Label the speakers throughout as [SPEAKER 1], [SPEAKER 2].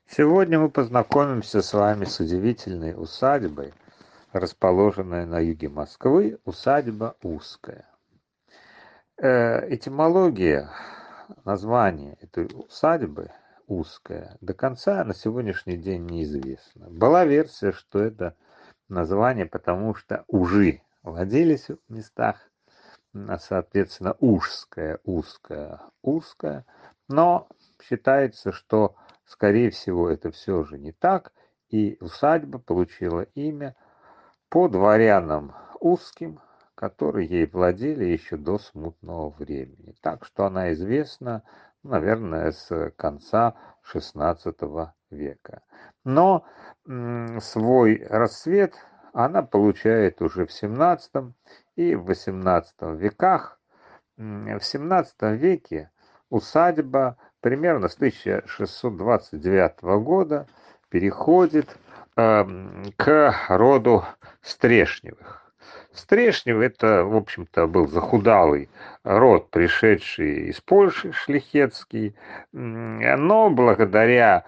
[SPEAKER 1] Сегодня мы познакомимся с вами с удивительной усадьбой, расположенной на юге Москвы, усадьба Узкая. Этимология названия этой усадьбы Узкая до конца на сегодняшний день неизвестна. Была версия, что это название, потому что ужи водились в местах, соответственно, ужская, узкая, узкая. Но считается, что, скорее всего, это все же не так, и усадьба получила имя по дворянам узким, которые ей владели еще до смутного времени. Так что она известна, наверное, с конца XVI века. Но свой расцвет она получает уже в XVII и в XVIII веках. В XVII веке усадьба примерно с 1629 года переходит к роду Стрешневых. Стрешнев это, в общем-то, был захудалый род, пришедший из Польши, шляхетский, но благодаря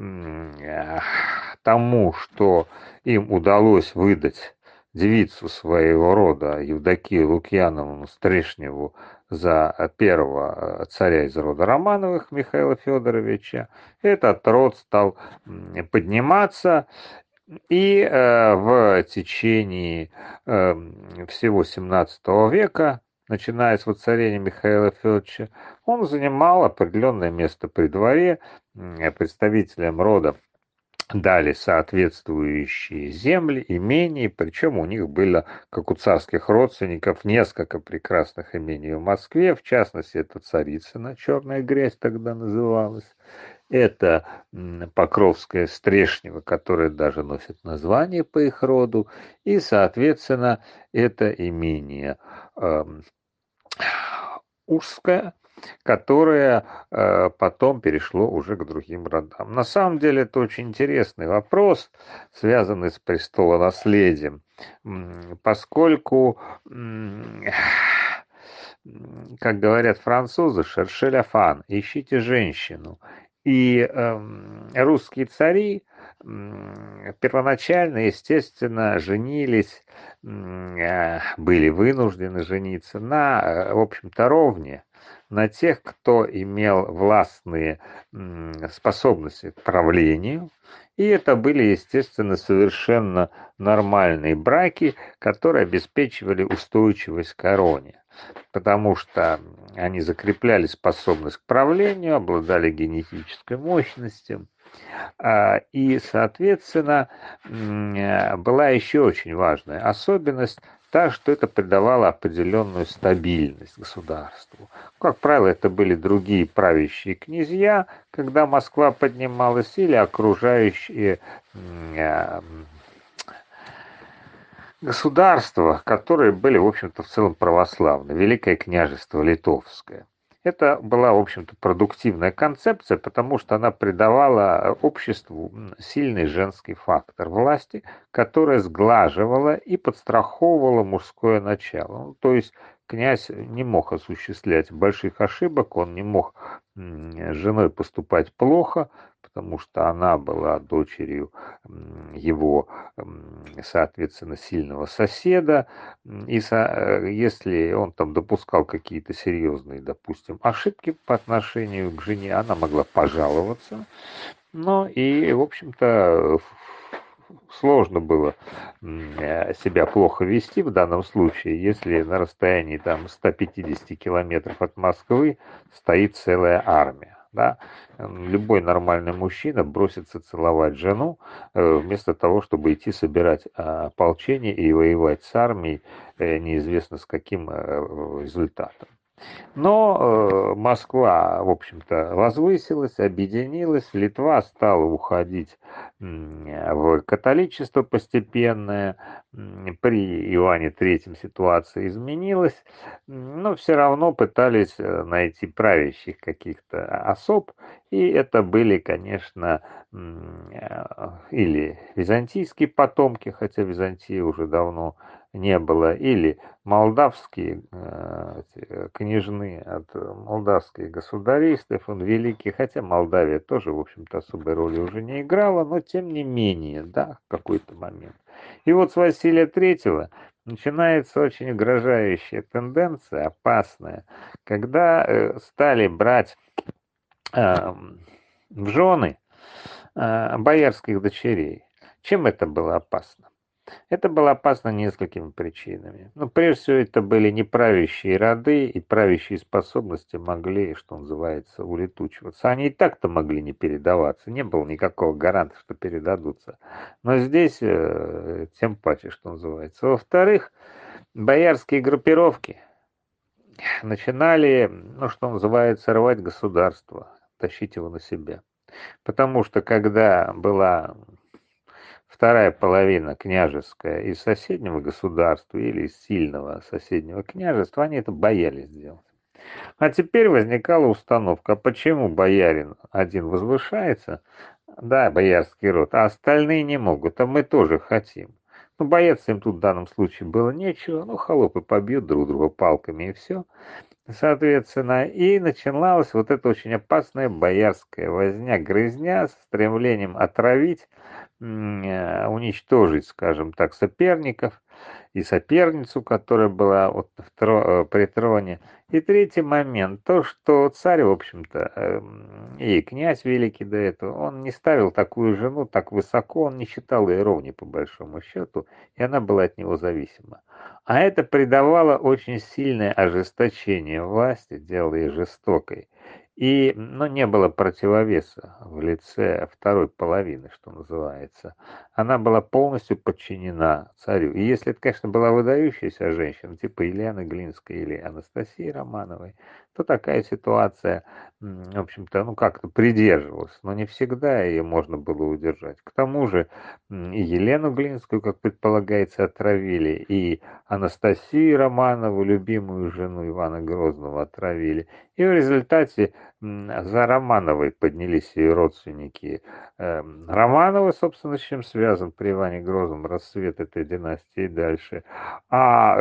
[SPEAKER 1] тому, что им удалось выдать девицу своего рода Евдокию Лукьяновну Стрешневу за первого царя из рода Романовых Михаила Федоровича, этот род стал подниматься, и в течение всего XVII века, начиная с воцарения Михаила Федоровича, он занимал определенное место при дворе, представителям рода дали соответствующие земли, имения, причем у них было, как у царских родственников, несколько прекрасных имений в Москве, в частности, это Царицына, Черная грязь тогда называлась, это Покровская Стрешнева, которая даже носит название по их роду, и, соответственно, это имение Узкое, которое потом перешло уже к другим родам. На самом деле это очень интересный вопрос, связанный с престолонаследием, поскольку, как говорят французы, «cherchez la femme», ищите женщину. И русские цари первоначально, естественно, женились, были вынуждены жениться на, в общем-то, ровне, на тех, кто имел властные способности к правлению. И это были, естественно, совершенно нормальные браки, которые обеспечивали устойчивость короне, потому что они закрепляли способность к правлению, обладали генетической мощностью. И, соответственно, была еще очень важная особенность, та, что это придавало определенную стабильность государству. Как правило, это были другие правящие князья, когда Москва поднималась, или окружающие э, государства, которые были, в общем-то, в целом православны. Великое княжество Литовское. Это была, в общем-то, продуктивная концепция, потому что она придавала обществу сильный женский фактор власти, которая сглаживала и подстраховывала мужское начало. Ну, то есть князь не мог осуществлять больших ошибок, он не мог с женой поступать плохо, потому что она была дочерью его, соответственно, сильного соседа, и если он там допускал какие-то серьезные, допустим, ошибки по отношению к жене, она могла пожаловаться, но и, в общем-то, сложно было себя плохо вести в данном случае, если на расстоянии там 150 километров от Москвы стоит целая армия. Да? Любой нормальный мужчина бросится целовать жену, вместо того, чтобы идти собирать ополчение и воевать с армией, неизвестно с каким результатом. Но Москва, в общем-то, возвысилась, объединилась, Литва стала уходить в католичество постепенное, при Иоанне III ситуация изменилась, но все равно пытались найти правящих каких-то особ, и это были, конечно, или византийские потомки, хотя Византия уже давно не было, или молдавские княжны от молдавских государей, Стефан Великий, хотя Молдавия тоже, в общем-то, особой роли уже не играла, но тем не менее, да, в какой-то момент. И вот с Василия Третьего начинается очень угрожающая тенденция, опасная, когда стали брать в жены боярских дочерей. Чем это было опасно? Это было опасно несколькими причинами. Ну, прежде всего, это были неправящие роды, и правящие способности могли, что называется, улетучиваться. Они и так-то могли не передаваться, не было никакого гаранта, что передадутся. Но здесь тем паче, что называется. Во-вторых, боярские группировки начинали, ну, что называется, рвать государство, тащить его на себя. Потому что когда была вторая половина княжеская из соседнего государства или из сильного соседнего княжества, они это боялись сделать. А теперь возникала установка, а почему боярин один возвышается, да, боярский род, а остальные не могут, а мы тоже хотим. Ну, бояться им тут в данном случае было нечего, ну, холопы побьют друг друга палками и все. Соответственно, и начиналась вот эта очень опасная боярская возня, грызня с стремлением отравить, уничтожить, скажем так, соперников и соперницу, которая была вот при троне. И третий момент, то, что царь, в общем-то, и князь великий до этого, он не ставил такую жену так высоко, он не считал ее ровней по большому счету, и она была от него зависима. А это придавало очень сильное ожесточение власти, делало ее жестокой. И, ну, не было противовеса в лице второй половины, что называется. Она была полностью подчинена царю. И если это, конечно, была выдающаяся женщина, типа Елены Глинской или Анастасии Романовой, то такая ситуация, в общем-то, ну, как-то придерживалась. Но не всегда ее можно было удержать. К тому же и Елену Глинскую, как предполагается, отравили, и Анастасию Романову, любимую жену Ивана Грозного, отравили. И в результате за Романовой поднялись ее родственники. Романовы, собственно, с чем связан при Иване Грозном расцвет этой династии дальше. А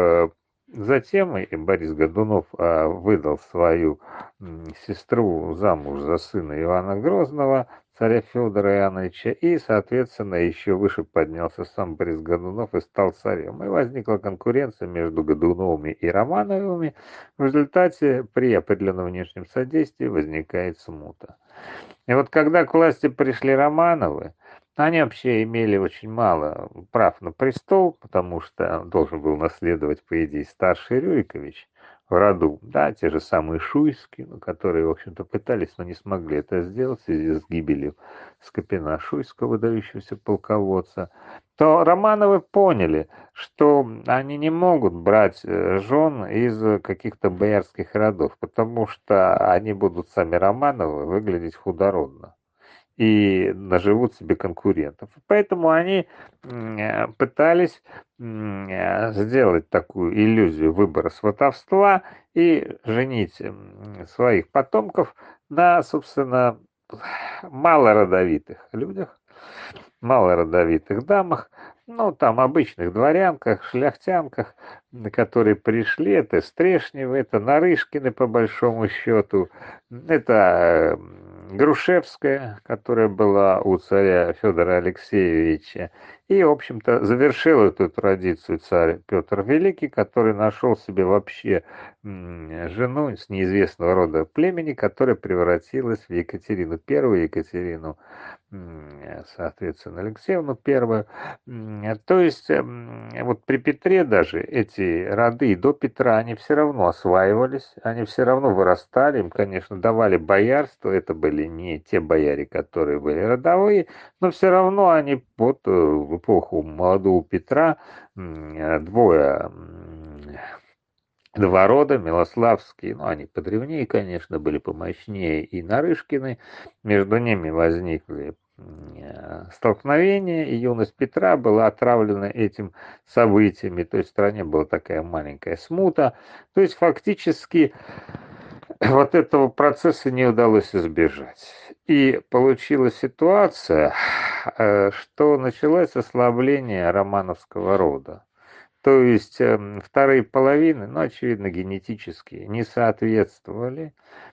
[SPEAKER 1] затем и Борис Годунов выдал свою сестру замуж за сына Ивана Грозного, царя Федора Иоанновича, и, соответственно, еще выше поднялся сам Борис Годунов и стал царем. И возникла конкуренция между Годуновыми и Романовыми. В результате при определенном внешнем содействии возникает смута. И вот когда к власти пришли Романовы, они вообще имели очень мало прав на престол, потому что должен был наследовать, по идее, старший Рюрикович в роду, да, те же самые Шуйские, ну, которые, в общем-то, пытались, но не смогли это сделать в связи с гибелью Скопина Шуйского, выдающегося полководца, то Романовы поняли, что они не могут брать жен из каких-то боярских родов, потому что они будут сами Романовы выглядеть худородно и наживут себе конкурентов. Поэтому они пытались сделать такую иллюзию выбора сватовства и женить своих потомков на, собственно, малородовитых людях, малородовитых дамах, ну, там, обычных дворянках, шляхтянках, которые пришли, это Стрешневы, это Нарышкины, по большому счету, это Грушевская, которая была у царя Федора Алексеевича, и, в общем-то, завершил эту традицию царь Петр Великий, который нашел себе вообще жену с неизвестного рода племени, которая превратилась в Екатерину I, Екатерину соответственно, Алексеевну первую. То есть вот при Петре даже эти роды до Петра, они все равно осваивались, они все равно вырастали, им, конечно, давали боярство, это были не те бояре, которые были родовые, но все равно они вот в эпоху молодого Петра двое два рода, Милославские, ну, они подревнее, конечно, были помощнее, и Нарышкины, между ними возникли столкновения, и юность Петра была отравлена этим событиями, то есть в стране была такая маленькая смута, то есть фактически вот этого процесса не удалось избежать. И получилась ситуация, что началось ослабление романовского рода. То есть вторые половины, ну, очевидно, генетически не соответствовали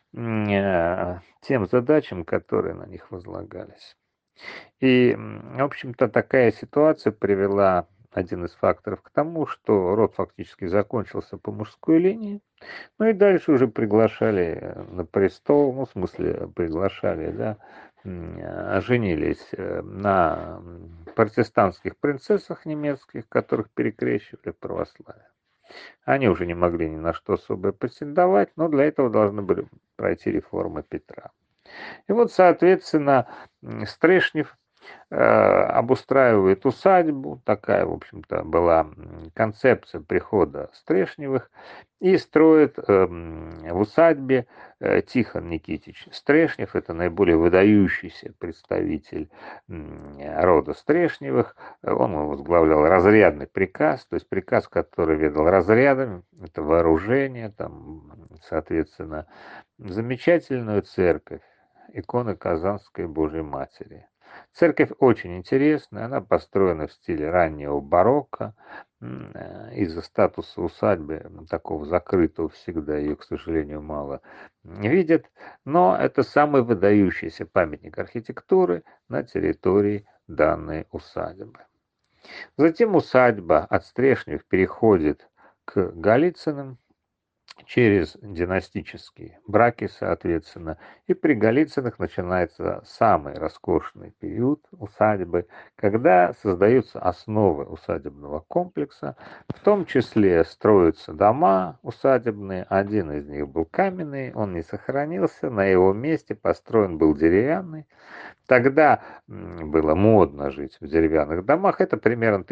[SPEAKER 1] тем задачам, которые на них возлагались. И, в общем-то, такая ситуация привела, один из факторов, к тому, что род фактически закончился по мужской линии, ну и дальше уже приглашали на престол, ну, в смысле, приглашали, да, женились на протестантских принцессах немецких, которых перекрещивали в православие. Они уже не могли ни на что особо претендовать, но для этого должны были пройти реформы Петра. И вот, соответственно, Стрешнев обустраивает усадьбу, такая, в общем-то, была концепция прихода Стрешневых, и строит в усадьбе Тихон Никитич Стрешнев, это наиболее выдающийся представитель рода Стрешневых, он возглавлял разрядный приказ, то есть приказ, который ведал разрядами, это вооружение, там, соответственно, замечательную церковь, иконы Казанской Божьей Матери. Церковь очень интересная, она построена в стиле раннего барокко. Из-за статуса усадьбы, такого закрытого всегда, ее, к сожалению, мало видят. Но это самый выдающийся памятник архитектуры на территории данной усадьбы. Затем усадьба от Стрешнев переходит к Голицыным, через династические браки, соответственно. И при Голицыных начинается самый роскошный период усадьбы, когда создаются основы усадебного комплекса, в том числе строятся дома усадебные, один из них был каменный, он не сохранился, на его месте построен был деревянный. Тогда было модно жить в деревянных домах. Это примерно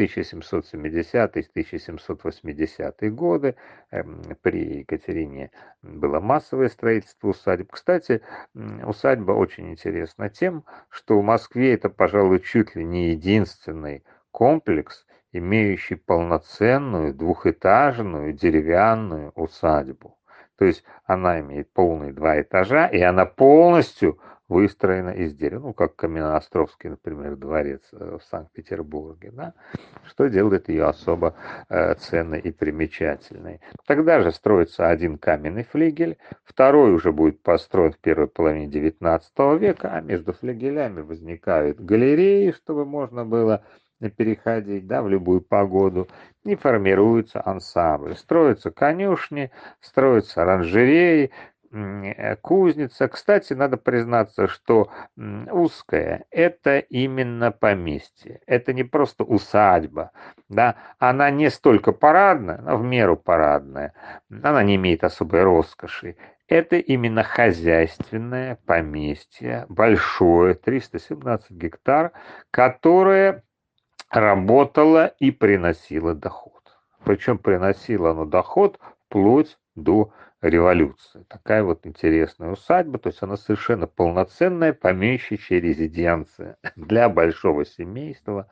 [SPEAKER 1] 1770-1780 годы. При Екатерине было массовое строительство усадеб. Кстати, усадьба очень интересна тем, что в Москве это, пожалуй, чуть ли не единственный комплекс, имеющий полноценную двухэтажную деревянную усадьбу. То есть она имеет полные 2 этажа, и она полностью выстроена из дерева, ну, как Каменноостровский, например, дворец в Санкт-Петербурге, да, что делает ее особо ценной и примечательной. Тогда же строится один каменный флигель, второй уже будет построен в первой половине XIX века, а между флигелями возникают галереи, чтобы можно было переходить, да, в любую погоду, и формируются ансамбли. Строятся конюшни, строятся оранжереи, кузница. Кстати, надо признаться, что узкая — это именно поместье. Это не просто усадьба, да, она не столько парадная, но в меру парадная. Она не имеет особой роскоши. Это именно хозяйственное поместье, большое, 317 гектар, которое работала и приносила доход. Причем приносила оно доход вплоть до революции. Такая вот интересная усадьба, то есть она совершенно полноценная помещичья резиденция для большого семейства.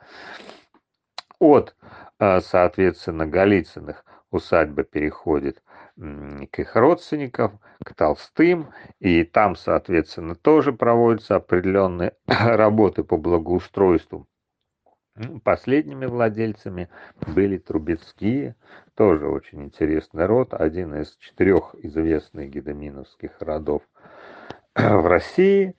[SPEAKER 1] От, соответственно, Голицыных усадьба переходит к их родственникам, к Толстым, и там, соответственно, тоже проводятся определенные работы по благоустройству. Последними владельцами были Трубецкие, тоже очень интересный род, один из 4 известных гедеминовских родов в России.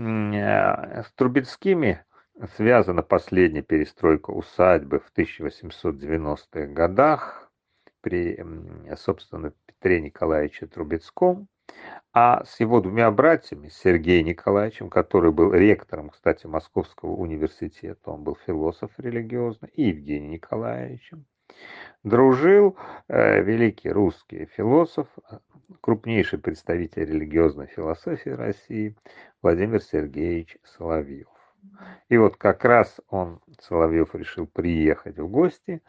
[SPEAKER 1] С Трубецкими связана последняя перестройка усадьбы в 1890-х годах при, собственно, Петре Николаевиче Трубецком. А с его 2 братьями, Сергеем Николаевичем, который был ректором, кстати, Московского университета, он был философ религиозный, и Евгением Николаевичем, дружил великий русский философ, крупнейший представитель религиозной философии России Владимир Сергеевич Соловьев. И вот как раз он, Соловьев, решил приехать в гости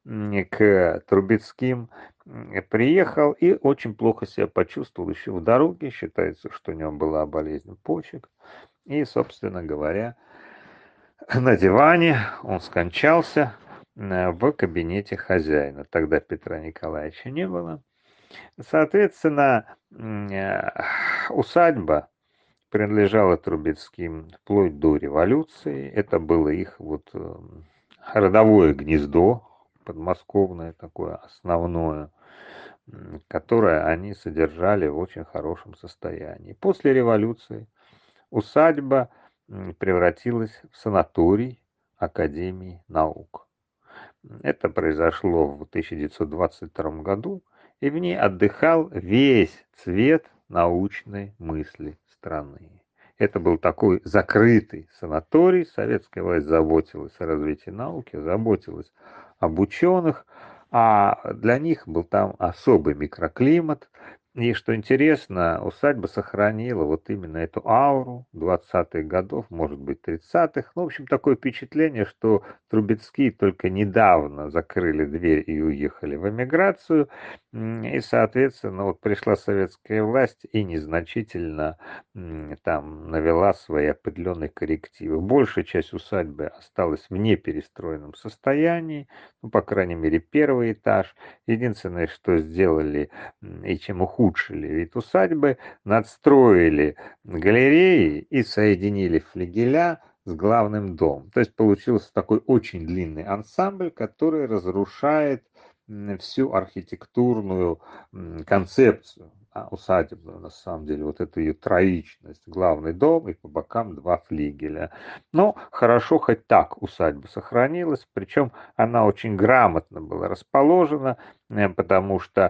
[SPEAKER 1] к Трубецким, приехал и очень плохо себя почувствовал еще в дороге, считается, что у него была болезнь почек, и, собственно говоря, на диване он скончался в кабинете хозяина. Тогда Петра Николаевича не было. Соответственно, усадьба принадлежала Трубецким вплоть до революции. Это было их вот родовое гнездо, подмосковное такое основное, которое они содержали в очень хорошем состоянии. После революции усадьба превратилась в санаторий Академии наук. Это произошло в 1922 году, и в ней отдыхал весь цвет научной мысли страны. Это был такой закрытый санаторий. Советская власть заботилась о развитии науки, заботилась об ученых, а для них был там особый микроклимат. И что интересно, усадьба сохранила вот именно эту ауру 20-х годов, может быть, 30-х. Ну, в общем, такое впечатление, что Трубецкие только недавно закрыли дверь и уехали в эмиграцию, и, соответственно, вот пришла советская власть и незначительно там навела свои определенные коррективы. Большая часть усадьбы осталась в неперестроенном состоянии, ну, по крайней мере, первый этаж. Единственное, что сделали и чем ухудшили вид усадьбы, надстроили галереи и соединили флигеля с главным домом. То есть получился такой очень длинный ансамбль, который разрушает всю архитектурную концепцию усадебную, на самом деле, вот эту ее троичность. Главный дом и по бокам два флигеля. Но хорошо хоть так усадьба сохранилась, причем она очень грамотно была расположена, потому что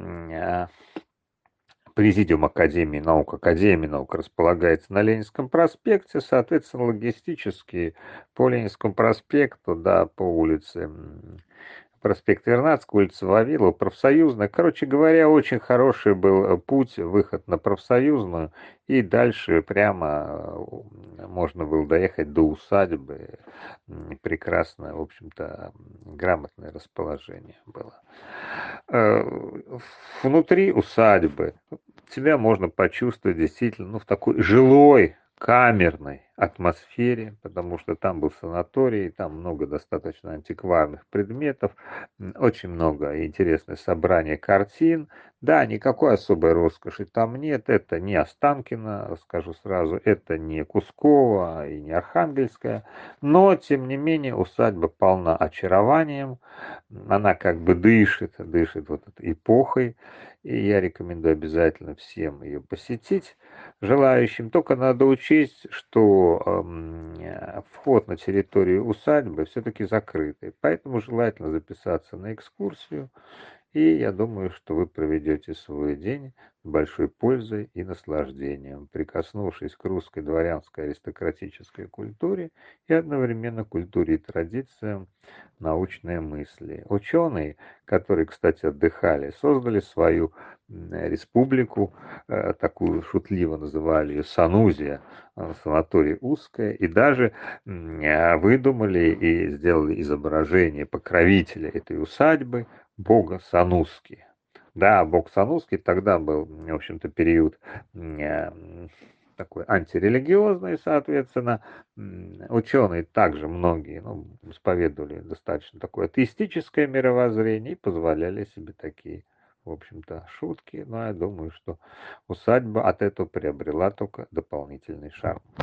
[SPEAKER 1] Президиум Академии наук располагается на Ленинском проспекте, соответственно, логистически по Ленинскому проспекту, да, по улице проспект Вернадского, улица Вавилова, Профсоюзная. Короче говоря, очень хороший был путь, выход на Профсоюзную, и дальше прямо можно было доехать до усадьбы. Прекрасное, в общем-то, грамотное расположение было. Внутри усадьбы себя можно почувствовать действительно, ну, в такой жилой, камерной атмосфере, потому что там был санаторий, там много достаточно антикварных предметов, очень много интересных собраний картин. Да, никакой особой роскоши там нет, это не Останкино, скажу сразу, это не Кусково и не Архангельская, но, тем не менее, усадьба полна очарованием, она как бы дышит вот этой эпохой, и я рекомендую обязательно всем ее посетить желающим. Только надо учесть, что вход на территорию усадьбы все-таки закрытый, поэтому желательно записаться на экскурсию, и я думаю, что вы проведете свой день с большой пользой и наслаждением, прикоснувшись к русской дворянской аристократической культуре и одновременно культуре и традициям научной мысли. Ученые, которые, кстати, отдыхали, создали свою республику, такую шутливо называли ее Санузия, санаторий узкая, и даже выдумали и сделали изображение покровителя этой усадьбы, бога Сануски. Да, бог Сануски тогда был, в общем-то, период такой антирелигиозный, соответственно, ученые также многие, ну, исповедовали достаточно такое атеистическое мировоззрение и позволяли себе такие, в общем-то, шутки. Но я думаю, что усадьба от этого приобрела только дополнительный шарм.